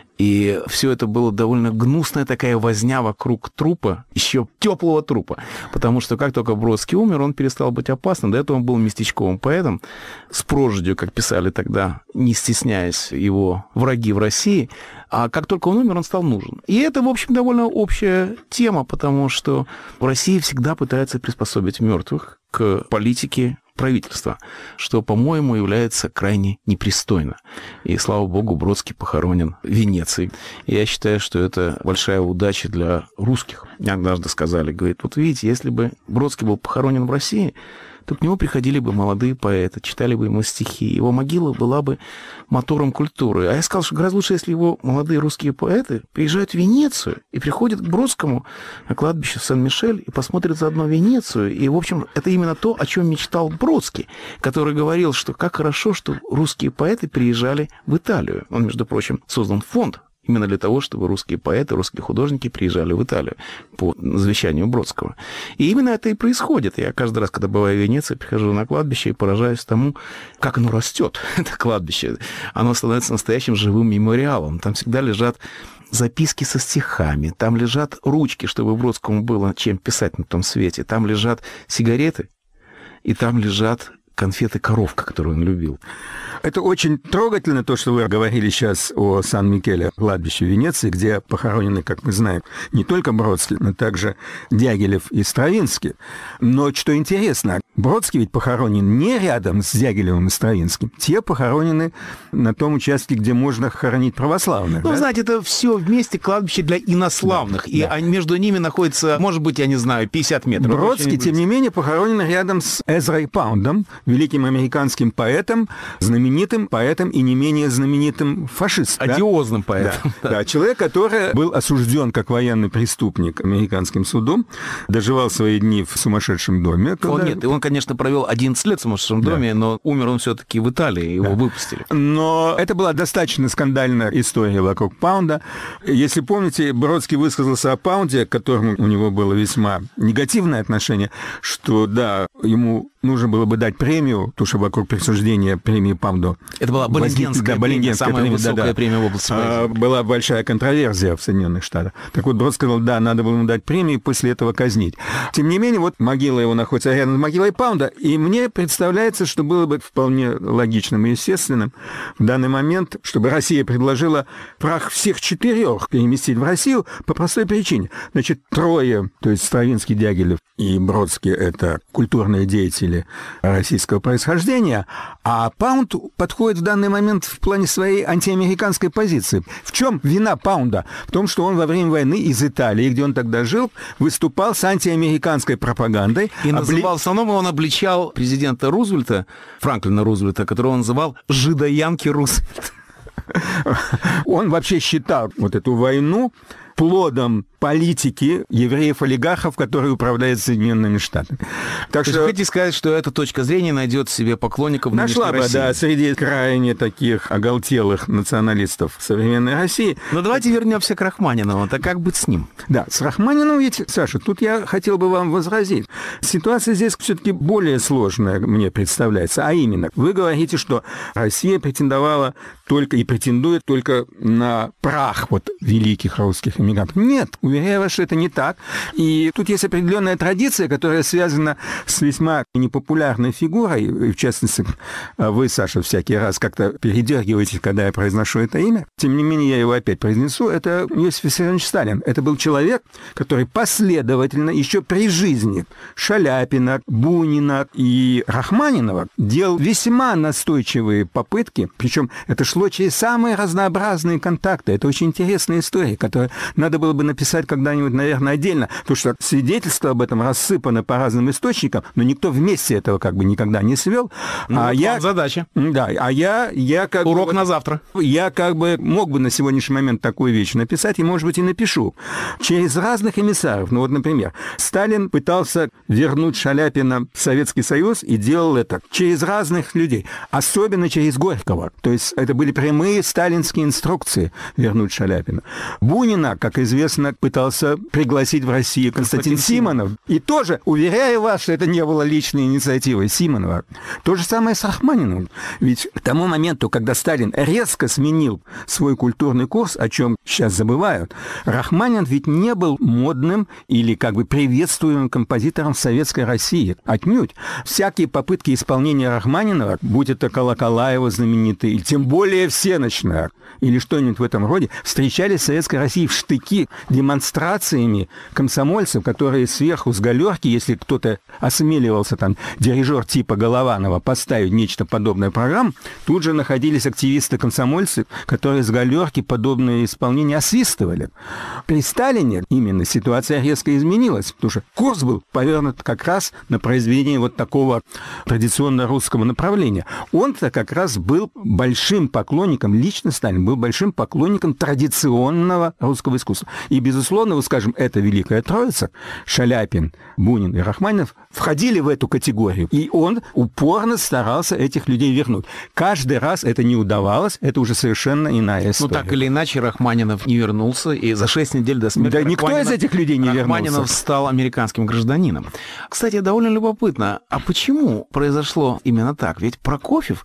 И все это было довольно гнусная такая возня вокруг трупа, еще теплого трупа. Потому что как только Бродский умер, он перестал быть опасным. До этого он был местечковым поэтом с прожитью, как писали тогда, не стесняясь его враги в России. А как только он умер, он стал нужен. И это, в общем, довольно общая тема, потому что в России всегда пытаются приспособить мертвых к политике правительства, что, по-моему, является крайне непристойно. И, слава богу, Бродский похоронен в Венеции. И я считаю, что это большая удача для русских. Мне однажды сказали, говорит, вот видите, если бы Бродский был похоронен в России, то к нему приходили бы молодые поэты, читали бы ему стихи, его могила была бы мотором культуры. А я сказал, что гораздо лучше, если его молодые русские поэты приезжают в Венецию и приходят к Бродскому на кладбище Сен-Мишель и посмотрят заодно Венецию. И, в общем, это именно то, о чем мечтал Бродский, который говорил, что как хорошо, что русские поэты приезжали в Италию. Он, между прочим, создан фонд именно для того, чтобы русские поэты, русские художники приезжали в Италию по завещанию Бродского. И именно это и происходит. Я каждый раз, когда бываю в Венеции, прихожу на кладбище и поражаюсь тому, как оно растет, это кладбище. Оно становится настоящим живым мемориалом. Там всегда лежат записки со стихами, там лежат ручки, чтобы Бродскому было чем писать на том свете, там лежат сигареты, и там лежат конфеты «Коровка», которую он любил. Это очень трогательно, то, что вы говорили сейчас о Сан-Микеле, кладбище в Венеции, где похоронены, как мы знаем, не только Бродский, но также Дягилев и Стравинский. Но что интересно, Бродский ведь похоронен не рядом с Дягилевым и Стравинским. Те похоронены на том участке, где можно хоронить православных. Ну, да? знаете, это все вместе кладбище для инославных. Да, и да. между ними находится, может быть, я не знаю, пятьдесят метров. Бродский, тем не менее, похоронен рядом с Эзрой Паундом, великим американским поэтом, знаменитым поэтом и не менее знаменитым фашистом. Одиозным да? поэтом. Да. Да, человек, который был осужден как военный преступник американским судом, доживал свои дни в сумасшедшем доме. Когда... Он, нет, он, конечно, провел одиннадцать лет в сумасшедшем да. доме, но умер он все-таки в Италии, его да. выпустили. Но это была достаточно скандальная история вокруг Паунда. Если помните, Бродский высказался о Паунде, к которому у него было весьма негативное отношение, что, да, ему нужно было бы дать премию, потому что вокруг присуждения премии Паунду... Это была Болингенская да, премия, самая премия, высокая да, да. премия в области поэзии. Была большая контроверсия в Соединенных Штатах. Так вот, Бродский сказал, да, надо было ему дать премию и после этого казнить. Тем не менее, вот могила его находится рядом с могилой Паунда, и мне представляется, что было бы вполне логичным и естественным в данный момент, чтобы Россия предложила прах всех четырех переместить в Россию по простой причине. Значит, трое, то есть Стравинский, Дягилев и Бродский, это культурные деятели российского происхождения, а Паунд подходит в данный момент в плане своей антиамериканской позиции. В чем вина Паунда? В том, что он во время войны из Италии, где он тогда жил, выступал с антиамериканской пропагандой. И называл, Обли... в основном он обличал президента Рузвельта, Франклина Рузвельта, которого он называл «жидоянки Рузвельт». Он вообще считал вот эту войну плодом политики евреев-олигархов, которые управляют Соединенными Штатами. Так То что... Вы хотите сказать, что эта точка зрения найдет себе поклонников в Нашла бы, России? Да, среди крайне таких оголтелых националистов современной России. Но давайте вернемся к Рахманинову. Так как быть с ним? Да, с Рахманиновым ведь, Саша, тут я хотел бы вам возразить. Ситуация здесь все-таки более сложная, мне представляется. А именно, вы говорите, что Россия претендовала только и претендует только на прах вот великих русских эмигрантов. Нет, уверяю вас, что это не так. И тут есть определенная традиция, которая связана с весьма непопулярной фигурой. И, в частности, вы, Саша, всякий раз как-то передергиваетесь, когда я произношу это имя. Тем не менее, я его опять произнесу. Это Иосиф Виссарионович Сталин. Это был человек, который последовательно еще при жизни Шаляпина, Бунина и Рахманинова делал весьма настойчивые попытки. Причем это шло через самые разнообразные контакты. Это очень интересная история, которую надо было бы написать когда-нибудь, наверное, отдельно, потому что свидетельства об этом рассыпаны по разным источникам, но никто вместе этого как бы никогда не свел. Ну, а вот я... задача. Да, а я, я как Урок бы... на завтра. Я как бы мог бы на сегодняшний момент такую вещь написать, и, может быть, и напишу. Через разных эмиссаров. Ну вот, например, Сталин пытался вернуть Шаляпина в Советский Союз и делал это через разных людей, особенно через Горького. То есть это были прямые сталинские инструкции вернуть Шаляпина. Бунина, как известно, пытался пригласить в Россию Константин, Константин Симонов. И тоже, уверяю вас, что это не было личной инициативой Симонова. То же самое с Рахманиновым. Ведь к тому моменту, когда Сталин резко сменил свой культурный курс, о чем сейчас забывают, Рахманинов ведь не был модным или как бы приветствуемым композитором в Советской России. Отнюдь. Всякие попытки исполнения Рахманинова, будь это Колоколаева знаменитый, или тем более всеночная, или что-нибудь в этом роде, встречались в Советской России в штыки демонстрациями комсомольцев, которые сверху с галерки, если кто-то осмеливался, там, дирижер типа Голованова, поставить нечто подобное программу, тут же находились активисты-комсомольцы, которые с галерки подобные исполнения освистывали. При Сталине именно ситуация резко изменилась, потому что курс был повернут как раз на произведение вот такого традиционно русского направления. Он-то как раз был большим поклонником, лично Сталин был большим поклонником традиционного русского искусства. И, безусловно, вот, скажем, эта великая троица, Шаляпин, Бунин и Рахманинов, входили в эту категорию. И он упорно старался этих людей вернуть. Каждый раз это не удавалось, это уже совершенно иная история. Ну, так или иначе, Рахманинов не вернулся, и за шесть недель до смерти Да никто из этих людей не Рахманинов вернулся. Рахманинов стал американским гражданином. Кстати, довольно любопытно, а почему произошло именно так? Ведь Прокофьев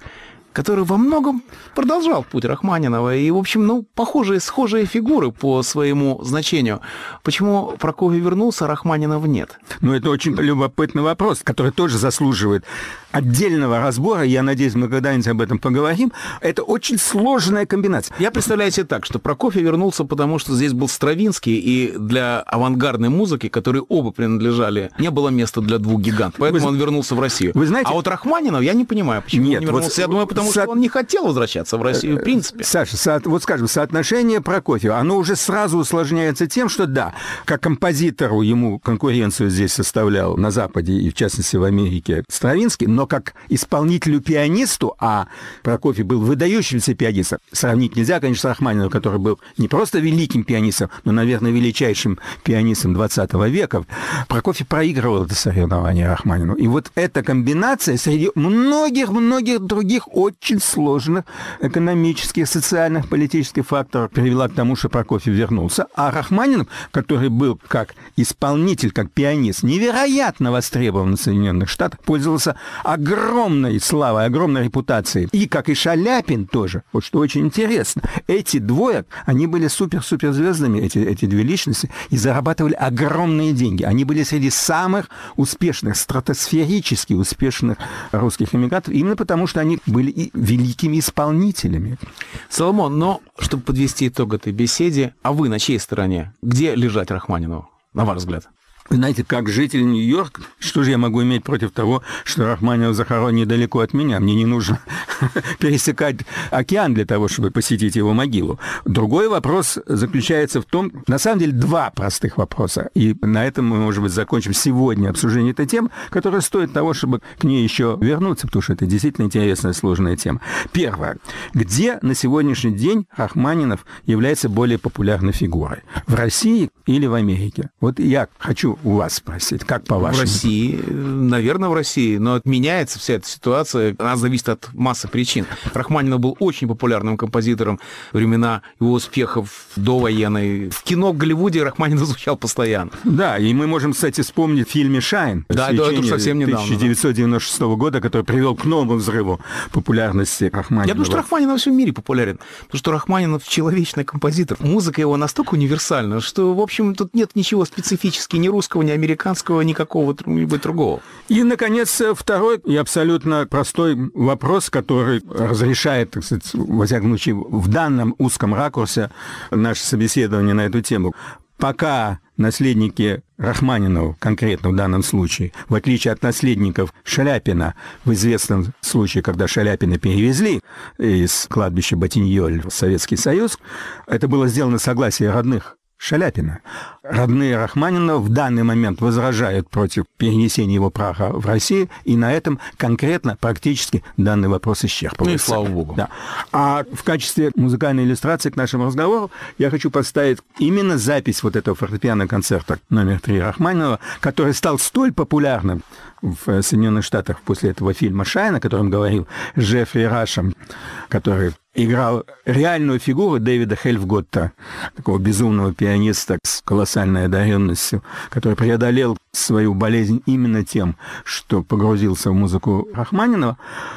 который во многом продолжал путь Рахманинова. И, в общем, ну, похожие, схожие фигуры по своему значению. Почему Прокофьев вернулся, а Рахманинова нет? Ну, это очень любопытный вопрос, который тоже заслуживает отдельного разбора. Я надеюсь, мы когда-нибудь об этом поговорим. Это очень сложная комбинация. Я представляю себе так, что Прокофьев вернулся, потому что здесь был Стравинский, и для авангардной музыки, которые оба принадлежали, не было места для двух гигантов. Поэтому Вы... он вернулся в Россию. Вы знаете... А вот Рахманинов, я не понимаю, почему Нет, он не вернулся. вот... Я думаю, потому со... что он не хотел возвращаться в Россию, в принципе. Саша, со... вот скажем, соотношение Прокофьева, оно уже сразу усложняется тем, что да, как композитору ему конкуренцию здесь составлял на Западе и, в частности, в Америке Стравинский, но как исполнителю-пианисту, а Прокофьев был выдающимся пианистом, сравнить нельзя, конечно, с Рахманиновым, который был не просто великим пианистом, но, наверное, величайшим пианистом двадцатого века. Прокофьев проигрывал это соревнование Рахманину. И вот эта комбинация среди многих-многих других очень сложных экономических, социальных, политических факторов привела к тому, что Прокофьев вернулся. А Рахманинов, который был как исполнитель, как пианист, невероятно востребован в Соединенных Штатах, пользовался огромной славой, огромной репутацией. И, как и Шаляпин тоже, вот что очень интересно, эти двое, они были супер-суперзвездами, эти, эти две личности, и зарабатывали огромные деньги. Они были среди самых успешных, стратосферически успешных русских эмигрантов, именно потому, что они были и великими исполнителями. Соломон, но, чтобы подвести итог этой беседе, а вы на чьей стороне? Где лежать Рахманинову, на ваш взгляд? Знаете, как житель Нью-Йорка, что же я могу иметь против того, что Рахманинов захоронен недалеко от меня? Мне не нужно пересекать океан для того, чтобы посетить его могилу. Другой вопрос заключается в том, на самом деле, два простых вопроса. И на этом мы, может быть, закончим сегодня обсуждение этой темы, которая стоит того, чтобы к ней еще вернуться, потому что это действительно интересная, сложная тема. Первое. Где на сегодняшний день Рахманинов является более популярной фигурой? В России или в Америке? Вот я хочу у вас спросить, как по-вашему? В России, наверное, в России, но меняется вся эта ситуация, она зависит от массы причин. Рахманинов был очень популярным композитором времена его успехов довоенной. В кино в Голливуде Рахманинов звучал постоянно. Да, и мы можем, кстати, вспомнить в фильме «Шайн», да, это уж совсем недавно, тысяча девятьсот девяносто шестого года, который привел к новому взрыву популярности Рахманинова. Я думаю, что Рахманинов во всем мире популярен, потому что Рахманинов человечный композитор. Музыка его настолько универсальна, что, в общем, тут нет ничего специфически ни русского, ни американского, никакого-нибудь другого. И, наконец, второй и абсолютно простой вопрос, который разрешает, так сказать, во всяком случае, в данном узком ракурсе наше собеседование на эту тему. Пока наследники Рахманинова, конкретно в данном случае, в отличие от наследников Шаляпина, в известном случае, когда Шаляпина перевезли из кладбища Ботиньоль в Советский Союз, это было сделано с согласия родных Шаляпина. Родные Рахманинова в данный момент возражают против перенесения его праха в Россию, и на этом конкретно практически данный вопрос исчерпывается. Ну и слава богу. Да. А в качестве музыкальной иллюстрации к нашему разговору я хочу поставить именно запись вот этого фортепианного концерта номер три Рахманинова, который стал столь популярным в Соединенных Штатах после этого фильма «Шайн», о котором говорил Джеффри Рашем, который играл реальную фигуру Дэвида Хельфготта, такого безумного пианиста с колоссальной одаренностью, который преодолел свою болезнь именно тем, что погрузился в музыку Рахманинова.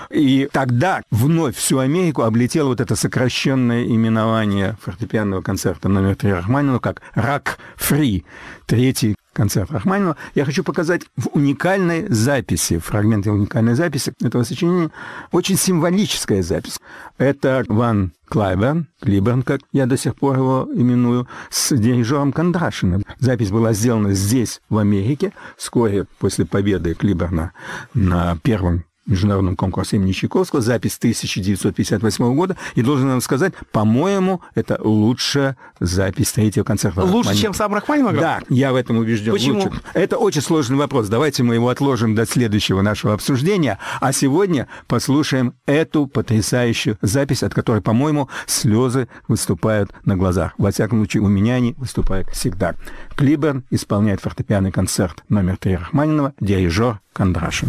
И тогда вновь всю Америку облетело вот это сокращенное именование фортепианного концерта номер три Рахманинова как «Рак-фри», третий концерт Рахманинова. Я хочу показать в уникальной записи, фрагменты уникальной записи этого сочинения, очень символическая запись. Это Ван Клайберн, Клиберн, как я до сих пор его именую, с дирижером Кондрашиным. Запись была сделана здесь, в Америке, вскоре после победы Клиберна на первом международном конкурсе имени Чайковского, запись тысяча девятьсот пятьдесят восьмого года, и должен вам сказать, по-моему, это лучшая запись третьего концерта Лучше, Рахманинова. чем сам Рахманинов? Да, я в этом убежден. Почему? Лучше. Это очень сложный вопрос. Давайте мы его отложим до следующего нашего обсуждения. А сегодня послушаем эту потрясающую запись, от которой, по-моему, слезы выступают на глазах. Во всяком случае, у меня они выступают всегда. Клиберн исполняет фортепианный концерт номер три Рахманинова, дирижер Кондрашин.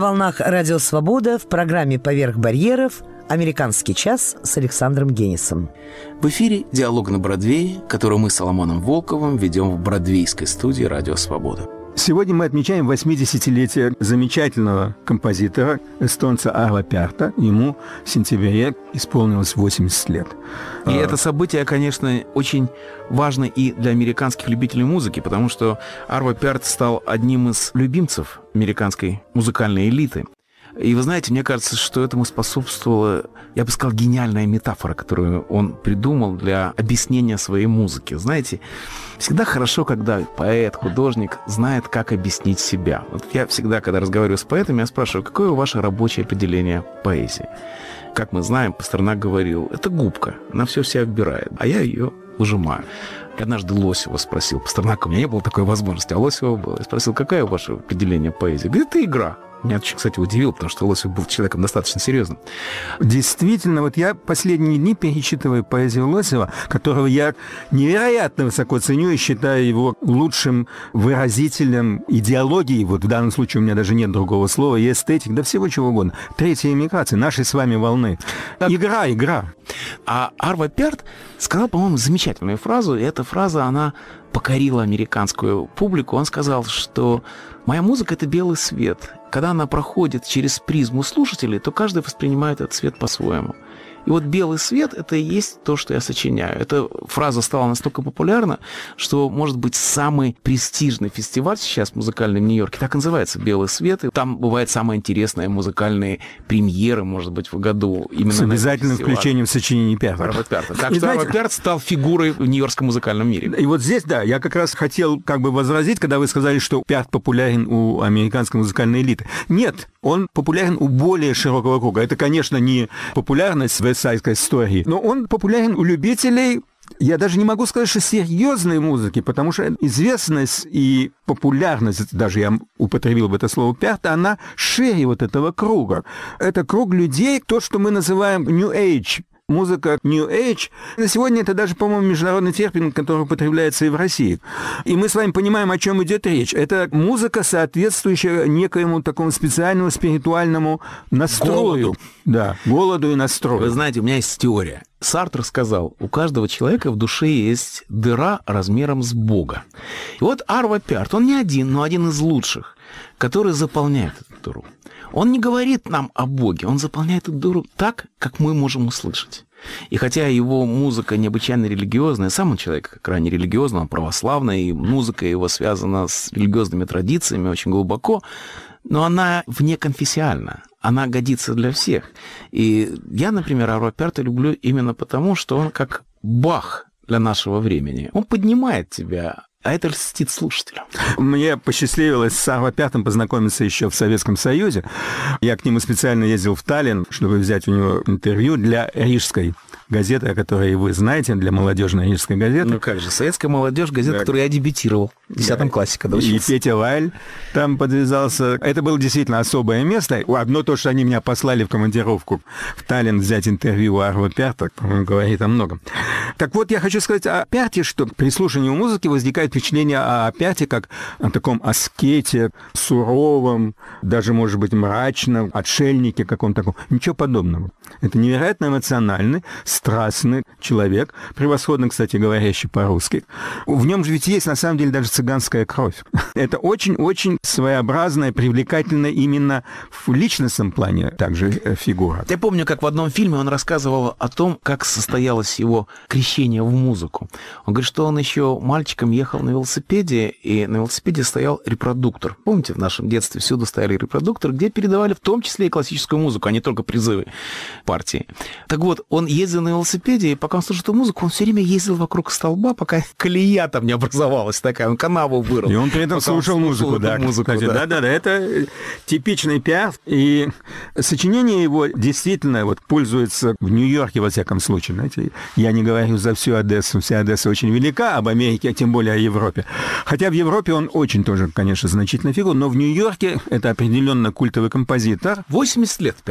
волнах «Радио Свобода» в программе «Поверх барьеров» «Американский час» с Александром Генисом. В эфире «Диалог на Бродвее», который мы с Соломоном Волковым ведем в бродвейской студии «Радио Свобода». Сегодня мы отмечаем восьмидесятилетие замечательного композитора, эстонца Арво Пярта. Ему в сентябре исполнилось восемьдесят лет. И а... это событие, конечно, очень важно и для американских любителей музыки, потому что Арво Пярт стал одним из любимцев американской музыкальной элиты. И вы знаете, мне кажется, что этому способствовала, я бы сказал, гениальная метафора, которую он придумал для объяснения своей музыки. Знаете, всегда хорошо, когда поэт, художник знает, как объяснить себя. Вот я всегда, когда разговариваю с поэтами, я спрашиваю, какое ваше рабочее определение поэзии? Как мы знаем, Пастернак говорил, это губка, она все себя вбирает, а я ее выжимаю. Однажды Лосева спросил, Пастернака, у меня не было такой возможности, а Лосева было. Я спросил, какое ваше определение поэзии? Говорит, это игра. Меня, кстати, удивило, потому что Лосев был человеком достаточно серьезным. Действительно, вот я последние дни перечитываю поэзию Лосева, которого я невероятно высоко ценю и считаю его лучшим выразителем идеологии, вот в данном случае у меня даже нет другого слова, и эстетик, да всего чего угодно. Третья эмиграция, нашей с вами волны. Игра, игра. А Арво Пярт сказал, по-моему, замечательную фразу, и эта фраза, она покорила американскую публику. Он сказал, что моя музыка — это белый свет. Когда она проходит через призму слушателей, то каждый воспринимает этот свет по-своему. И вот белый свет — это и есть то, что я сочиняю. Эта фраза стала настолько популярна, что, может быть, самый престижный фестиваль сейчас музыкальный в Нью-Йорке так и называется «Белый свет». И там бывают самые интересные музыкальные премьеры, может быть, в году. Именно с обязательным включением сочинений Пярта. Арво Пярта. Так что Арво Пярт стал фигурой в нью-йоркском музыкальном мире. И вот здесь, да, я как раз хотел как бы возразить, когда вы сказали, что Пярт популярен у американской музыкальной элиты. Нет, он популярен у более широкого круга. Это, конечно, не популярность в вестсайдской истории, но он популярен у любителей, я даже не могу сказать, что серьезной музыки, потому что известность и популярность, даже я употребил бы это слово Пярта, она шире вот этого круга. Это круг людей, то, что мы называем New Age. Музыка New Age. На сегодня это даже, по-моему, международный термин, который употребляется и в России. И мы с вами понимаем, о чем идет речь. Это музыка, соответствующая некоему такому специальному спиритуальному настрою. Голоду. Да, голоду и настрою. Вы знаете, у меня есть теория. Сартр сказал, у каждого человека в душе есть дыра размером с Бога. И вот Арво Пярт, он не один, но один из лучших, который заполняет эту дыру. Он не говорит нам о Боге, он заполняет эту дыру так, как мы можем услышать. И хотя его музыка необычайно религиозная, сам он человек крайне религиозный, он православный, и музыка его связана с религиозными традициями очень глубоко, но она внеконфессиональна, она годится для всех. И я, например, Арво Пярта люблю именно потому, что он как Бах для нашего времени. Он поднимает тебя, а это льстит слушателю. Мне посчастливилось с Арво Пяртом познакомиться еще в Советском Союзе. Я к нему специально ездил в Таллин, чтобы взять у него интервью для рижской газеты, о которой вы знаете, для молодежной рижской газеты. Ну как же, советская молодежь, газета, да, которую я дебютировал в десятом да. классе, когда учился. И Петя Лайль там подвязался. Это было действительно особое место. Одно то, что они меня послали в командировку в Таллин взять интервью у Арво Пярта, по-моему, говорит о многом. Так вот, я хочу сказать о Пярте, что при слушании музыки возникает впечатление о Пярте как о таком аскете, суровом, даже, может быть, мрачном, отшельнике каком-то таком. Ничего подобного. Это невероятно эмоциональный, страстный человек, превосходно, кстати, говорящий по-русски. В нем же ведь есть, на самом деле, даже цыганская кровь. Это очень-очень своеобразная, привлекательная именно в личностном плане также фигура. Я помню, как в одном фильме он рассказывал о том, как состоялось его крещение в музыку. Он говорит, что он еще мальчиком ехал на велосипеде, и на велосипеде стоял репродуктор. Помните, в нашем детстве всюду стояли репродукторы, где передавали в том числе и классическую музыку, а не только призывы партии. Так вот, он ездил на велосипеде, и пока он слушал эту музыку, он все время ездил вокруг столба, пока колея там не образовалась такая, он канаву вырыл. И он при этом слушал он музыку, слушал да. Музыку, кстати, да. Да, да, это типичный Пярт, и сочинение его действительно вот пользуется в Нью-Йорке, во всяком случае, знаете, я не говорю за всю Одессу, вся Одесса очень велика, об Америке, а тем более о Европе. Хотя в Европе он очень тоже, конечно, значительная фигура, но в Нью-Йорке это определенно культовый композитор. восемьдесят лет Пярту.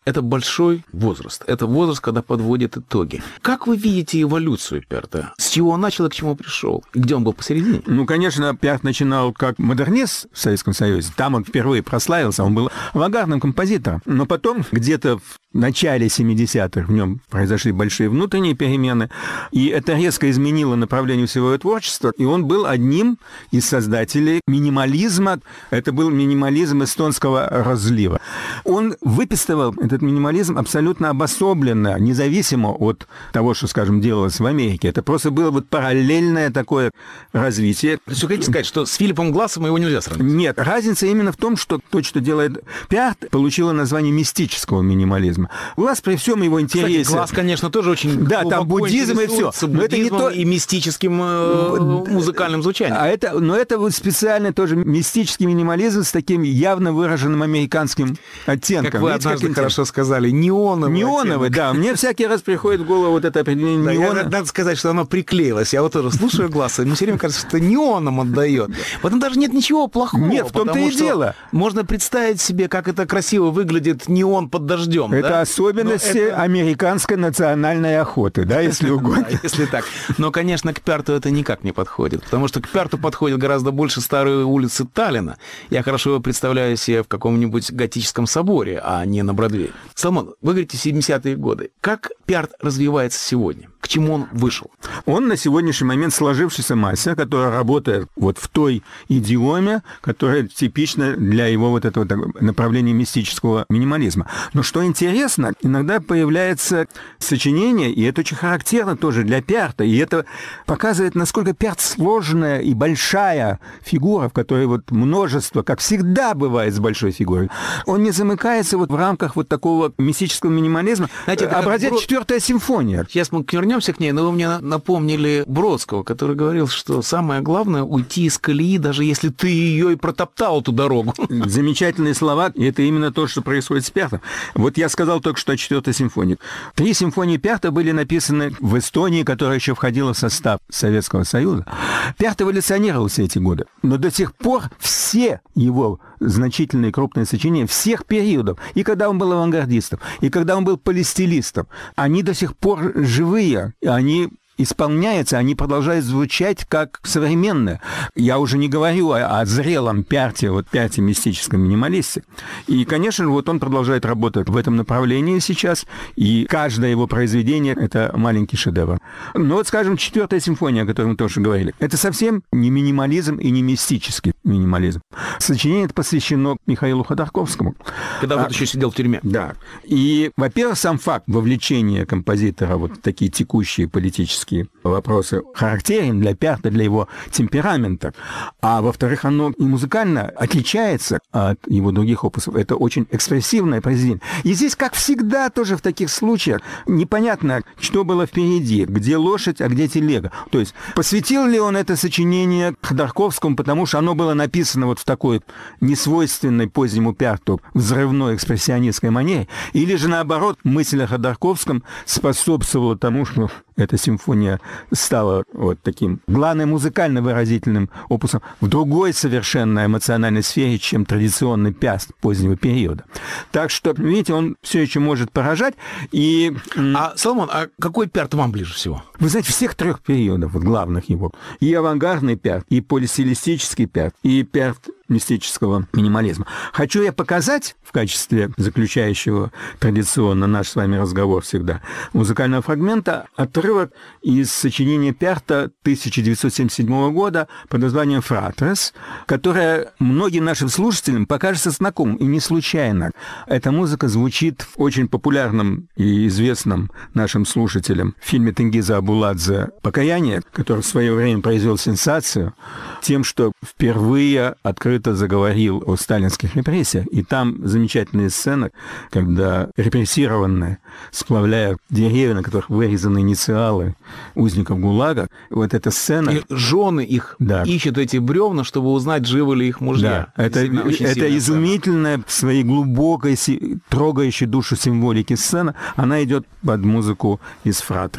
это большой возраст. Это возраст, когда подводит итоги. Как вы видите эволюцию Пярта? С чего он начал и к чему пришел? И где он был посередине? Ну, конечно, Пярт начинал как модернист в Советском Союзе. Там он впервые прославился. Он был авангардным композитором. Но потом, где-то в начале семидесятых, в нем произошли большие внутренние перемены. И это резко изменило направление всего его творчества. И он был одним из создателей минимализма. Это был минимализм эстонского разлива. Он выписывал этот минимализм абсолютно обособленно, независимо от того, что, скажем, делалось в Америке. Это просто было вот параллельное такое развитие. То есть вы хотите сказать, что с Филиппом Глассом его нельзя сравнить? Нет. Разница именно в том, что то, что делает Пярт, получило название мистического минимализма. Гласс при всем его интересе... Кстати, Гласс, конечно, тоже очень... Да, там буддизм и все. Но это не то... и мистическим э, музыкальным звучанием. А это, но это вот специально тоже мистический минимализм с таким явно выраженным американским оттенком. Как вы Видите, однажды как хорошо сказали, неоновый. Неоновый, оттенок. Да. Мне всякий раз приходит в голову вот это определение да, неона. Я, надо сказать, что оно приклеилось. Я вот тоже слушаю Гласса, и мне все время кажется, что неоном отдает. В этом даже нет ничего плохого. Нет, в том-то и дело. Можно представить себе, как это красиво выглядит неон под дождем. Это да? особенности это... американской национальной охоты, да, если угодно. Да, если так. Но, конечно, к Пярту это никак не подходит, потому что к Пярту подходит гораздо больше старые улицы Таллина. Я хорошо представляю себе в каком-нибудь готическом соборе, а не на Бродвее. Соломон, вы говорите семидесятые годы. Как Пярт развивается сегодня? К чему он вышел? Он на сегодняшний момент сложившийся мастер, который работает вот в той идиоме, которая типична для его вот этого направления мистического минимализма. Но что интересно, иногда появляется сочинение, и это очень характерно тоже для Пярта, и это показывает, насколько Пярт сложная и большая фигура, в которой вот множество, как всегда бывает с большой фигурой. Он не замыкается вот в рамках вот такого мистического минимализма. Знаете, образец Бро... четвертая симфония. Сейчас мы вернемся к ней, но вы мне напомнили Бродского, который говорил, что самое главное — уйти из колеи, даже если ты ее и протоптал, эту дорогу. Замечательные слова, и это именно то, что происходит с Пяртом. Вот я сказал только что о четвертой симфонии. Три симфонии Пярта были написаны в Эстонии, которая еще входила в состав Советского Союза. Пярт эволюционировал все эти годы, но до сих пор все его значительные крупные сочинения всех периодов, и когда он был авангардистом, и когда он был полистилистом, они до сих пор живые, они исполняются, они продолжают звучать как современные. Я уже не говорю о, о зрелом Пярте, вот Пярте мистическом минималисте. И, конечно, вот он продолжает работать в этом направлении сейчас, и каждое его произведение — это маленький шедевр. Но вот, скажем, четвертая симфония, о которой мы тоже говорили, это совсем не минимализм и не мистический минимализм. Сочинение это посвящено Михаилу Ходорковскому. Когда а, вот еще сидел в тюрьме. Да. И, во-первых, сам факт вовлечения композитора вот в такие текущие политические вопросы характерен для Пярта, для его темперамента. А во-вторых, оно и музыкально отличается от его других опусов. Это очень экспрессивное произведение. И здесь, как всегда, тоже в таких случаях непонятно, что было впереди, где лошадь, а где телега. То есть посвятил ли он это сочинение Ходорковскому, потому что оно было написано вот в такой несвойственной позднему Пярту взрывной экспрессионистской манере, или же, наоборот, мысль о Ходорковском способствовала тому, что эта симфония стала вот таким главным музыкально выразительным опусом в другой совершенно эмоциональной сфере, чем традиционный Пярт позднего периода. Так что, видите, он все еще может поражать. И... А, Соломон, а какой Пярт вам ближе всего? Вы знаете, всех трех периодов, вот главных его. И авангардный Пярт, и полистилистический Пярт, и Пярт мистического минимализма. Хочу я показать в качестве заключающего традиционно наш с вами разговор всегда музыкального фрагмента отрывок из сочинения Пярта тысяча девятьсот семьдесят седьмого года под названием «Фратрес», которое многим нашим слушателям покажется знакомым, и не случайно. Эта музыка звучит в очень популярном и известном нашим слушателям фильме Тенгиза Абуладзе «Покаяние», который в свое время произвел сенсацию тем, что впервые открыто заговорил о сталинских репрессиях, и там замечательные сцены, когда репрессированные сплавляют деревья, на которых вырезаны инициалы узников ГУЛАГа. Вот эта сцена... И жены их да. ищут эти бревна, чтобы узнать, живы ли их мужья. Да. Это, это изумительная, в своей глубокой, трогающей душу символики сцена. Она идет под музыку из «Фратрес».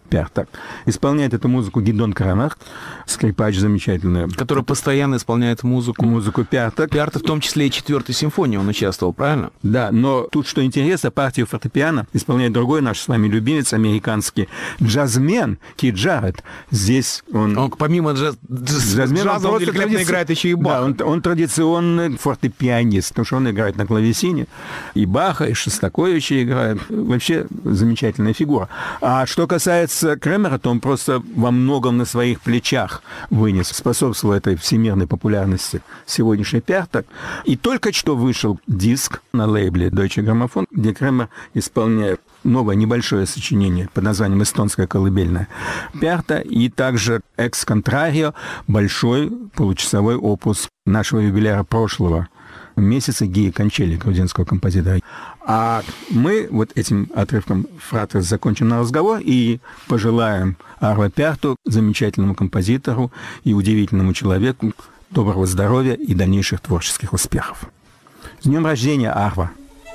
Перта. Исполняет эту музыку Гидон Крамер, скрипач замечательный. Который постоянно исполняет музыку. Музыку Перта. Перта в том числе и четвертой симфонии он участвовал, правильно? Да, но тут, что интересно, партию фортепиано исполняет другой наш с вами любимец, американский джазмен Кит Джарретт. Здесь он... Он помимо джаз... джазмена, джаза, он великолепно традици... играет еще и Баха. Да, он, он традиционный фортепианист, потому что он играет на клавесине. И Баха, и Шостаковича играет. Вообще замечательная фигура. А что касается Крамера, то он просто во многом на своих плечах вынес, способствовал этой всемирной популярности сегодняшней Перта. И только что вышел диск на лейбле Deutsche Grammophon, где Крамер исполняет новое небольшое сочинение под названием «Эстонская колыбельная Перта», и также «Экс контрарио», большой получасовой опус нашего юбиляра прошлого месяца Гии Кончелли, грузинского композитора. А мы вот этим отрывком фратрес закончим наш разговор и пожелаем Арво Перту, замечательному композитору и удивительному человеку, доброго здоровья и дальнейших творческих успехов. С днем рождения, Арво!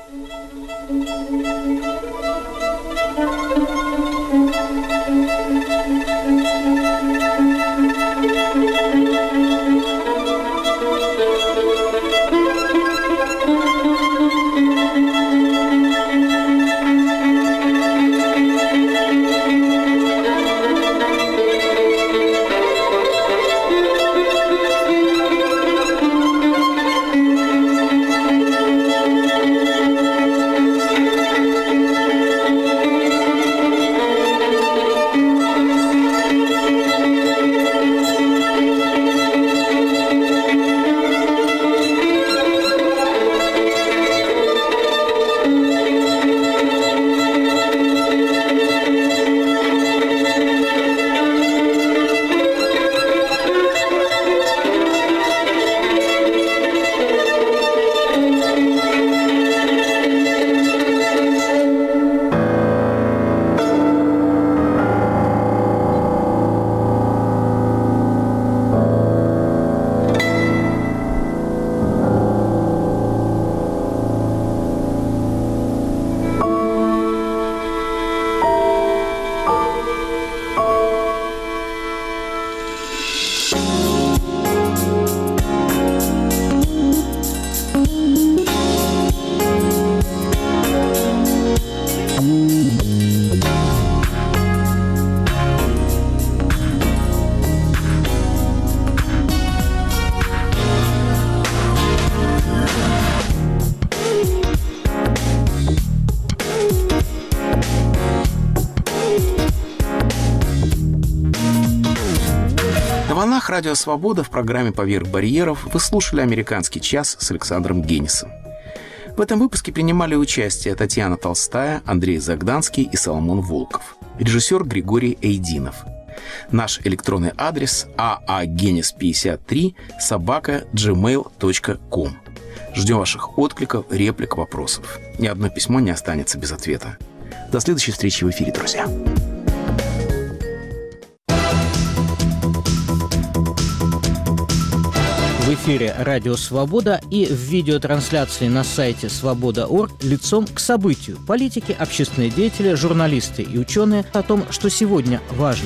Радио «Свобода» в программе «Поверх барьеров» вы слушали «Американский час» с Александром Генисом. В этом выпуске принимали участие Татьяна Толстая, Андрей Загданский и Соломон Волков. Режиссер Григорий Эйдинов. Наш электронный адрес aagenis пятьдесят три собака джимейл точка ком. Ждем ваших откликов, реплик, вопросов. Ни одно письмо не останется без ответа. До следующей встречи в эфире, друзья. В эфире «Радио Свобода» и в видеотрансляции на сайте свобода точка орг лицом к событию. Политики, общественные деятели, журналисты и ученые о том, что сегодня важно.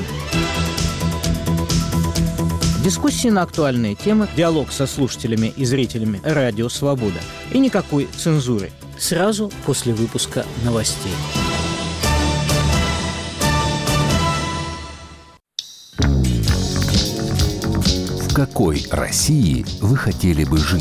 Дискуссии на актуальные темы, диалог со слушателями и зрителями «Радио Свобода». И никакой цензуры. Сразу после выпуска новостей. В какой России вы хотели бы жить?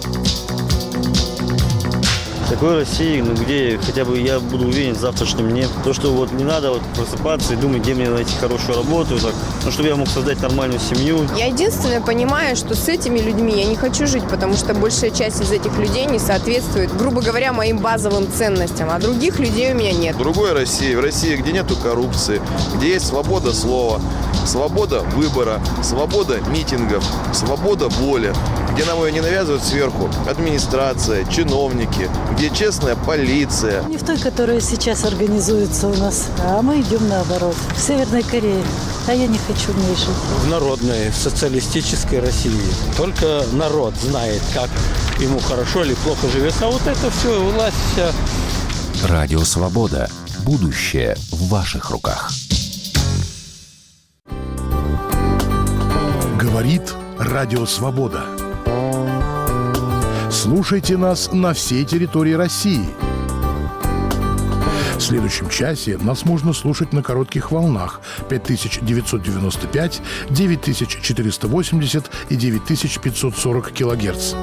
В такой России, ну, где хотя бы я буду уверен в завтрашнем дне. То, что вот не надо вот просыпаться и думать, где мне найти хорошую работу, так, ну, чтобы я мог создать нормальную семью. Я единственное понимаю, что с этими людьми я не хочу жить, потому что большая часть из этих людей не соответствует, грубо говоря, моим базовым ценностям, а других людей у меня нет. В другой России, в России, где нету коррупции, где есть свобода слова, свобода выбора, свобода митингов, свобода воли, где нам ее не навязывают сверху администрация, чиновники, где честная полиция. Не в той, которая сейчас организуется у нас, а мы идем наоборот. В Северной Корее. А я не хочу в ней жить. В народной, в социалистической России. Только народ знает, как ему хорошо или плохо живется. А вот это все, власть вся. Радио «Свобода». Будущее в ваших руках. Говорит Радио Свобода. Слушайте нас на всей территории России. В следующем часе нас можно слушать на коротких волнах пять тысяч девятьсот девяносто пять, девять тысяч четыреста восемьдесят и девять тысяч пятьсот сорок килогерц.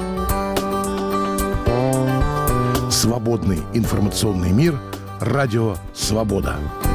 Свободный информационный мир. Радио Свобода.